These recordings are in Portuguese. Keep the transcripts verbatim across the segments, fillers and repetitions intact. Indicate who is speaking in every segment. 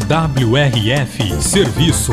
Speaker 1: W R F Serviço.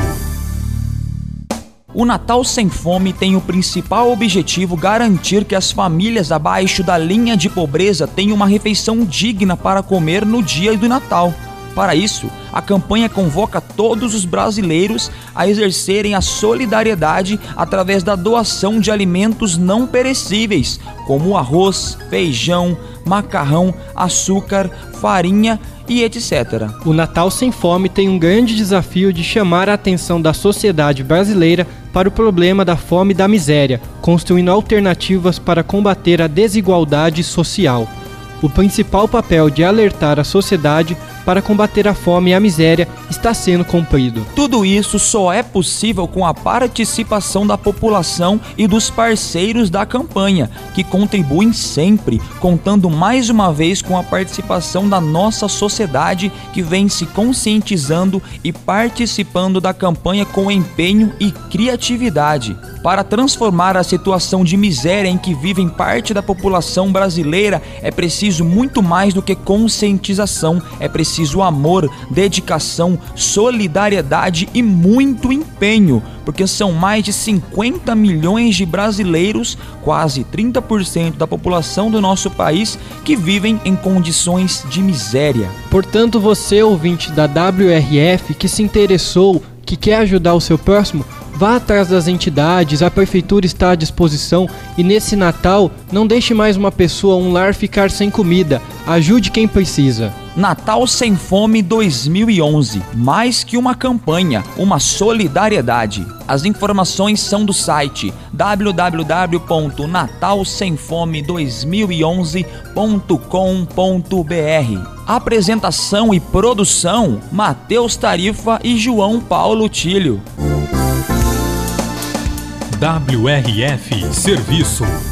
Speaker 2: O Natal Sem Fome tem o principal objetivo garantir que as famílias abaixo da linha de pobreza tenham uma refeição digna para comer no dia do Natal. Para isso, a campanha convoca todos os brasileiros a exercerem a solidariedade através da doação de alimentos não perecíveis, como arroz, feijão, macarrão, açúcar, farinha e etcétera.
Speaker 3: O Natal Sem Fome tem um grande desafio de chamar a atenção da sociedade brasileira para o problema da fome e da miséria, construindo alternativas para combater a desigualdade social. O principal papel de alertar a sociedade para combater a fome e a miséria está sendo cumprido.
Speaker 2: Tudo isso só é possível com a participação da população e dos parceiros da campanha, que contribuem sempre, contando mais uma vez com a participação da nossa sociedade, que vem se conscientizando e participando da campanha com empenho e criatividade. Para transformar a situação de miséria em que vivem parte da população brasileira, é preciso muito mais do que conscientização, é preciso amor, dedicação, solidariedade e muito empenho, porque são mais de cinquenta milhões de brasileiros, quase trinta por cento da população do nosso país, que vivem em condições de miséria.
Speaker 3: Portanto, você, ouvinte da W R F, que se interessou, que quer ajudar o seu próximo, vá atrás das entidades, a prefeitura está à disposição e nesse Natal não deixe mais uma pessoa, um lar ficar sem comida. Ajude quem precisa.
Speaker 2: Natal Sem Fome dois mil e onze, mais que uma campanha, uma solidariedade. As informações são do site w w w ponto natal sem fome dois mil e onze ponto com ponto b r. Apresentação e produção: Matheus Tarifa e João Paulo Tílio.
Speaker 1: W R F Serviço.